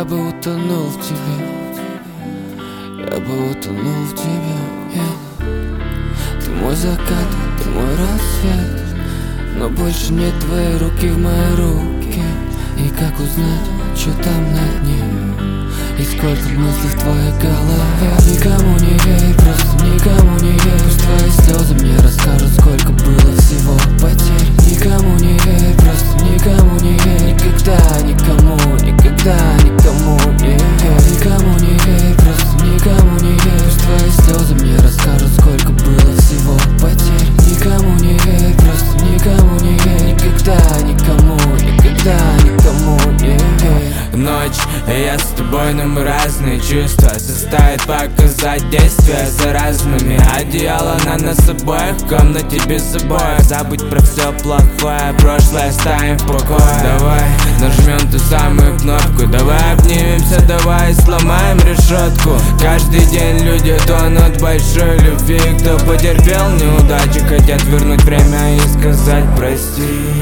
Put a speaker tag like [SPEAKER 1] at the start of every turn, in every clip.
[SPEAKER 1] бы утонул в тебе, я бы утонул в тебе, Ты мой закат, ты мой рассвет, но больше нет твоей руки в моей руке. И как узнать, что там на дне, и сколько мыслей в твоей голове. Никому не верь, просто никому не верь. Пусть твои слезы мне расскажут, сколько было всего потерь. Никому не верь, просто никому не верь. Никогда никому, никогда никому не верь. Никому не верь, просто никому не верь. Пусть твои слезы мне расскажут, сколько было всего потерь. Никому не верь, просто никому не верь. Никогда никому, никогда никому не верь.
[SPEAKER 2] Ночь, и я с тобой, но мы разные чувства. Заставит показать действия за разными. Одеяло на нас обоих, в комнате без обоев. Забудь про все плохое, прошлое оставим в покое. Давай нажмем ту самую кнопку, давай обнимемся, давай сломаем решетку. Каждый день люди тонут в большой любви. Кто потерпел неудачу, хотят вернуть время и сказать прости.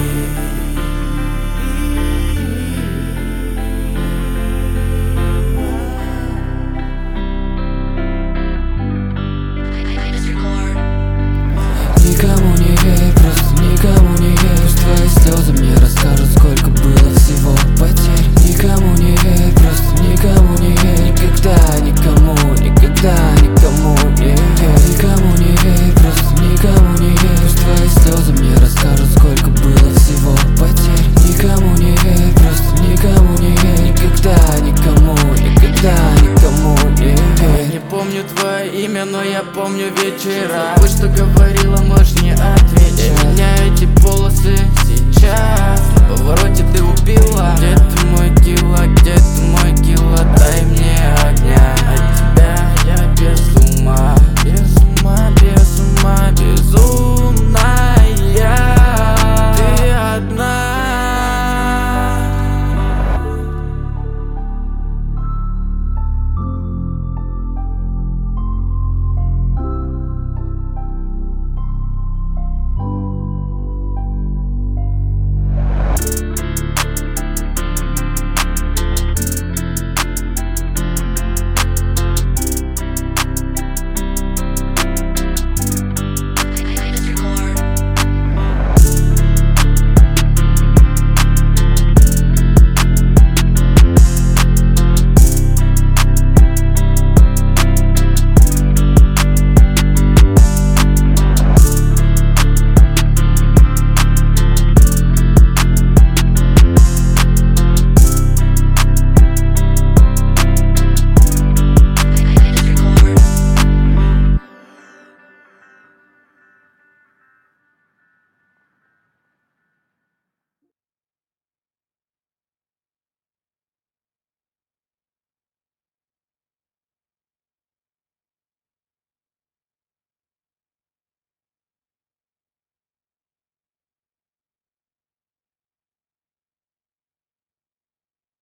[SPEAKER 1] Никому не верь, просто никому не верь. Пусть твои слезы мне расскажут, сколько было всего потерь. Никому не верь, просто никому не верь. Никогда никому, никогда никому не верь. Никому не верь, просто никому не верь. Пусть твои слезы мне расскажут, сколько было всего потерь. Никому не верь, просто никому не верь. Никогда никому, никогда никому не верь.
[SPEAKER 3] Не помню твое имя, но я помню вечера. Вы что говорите?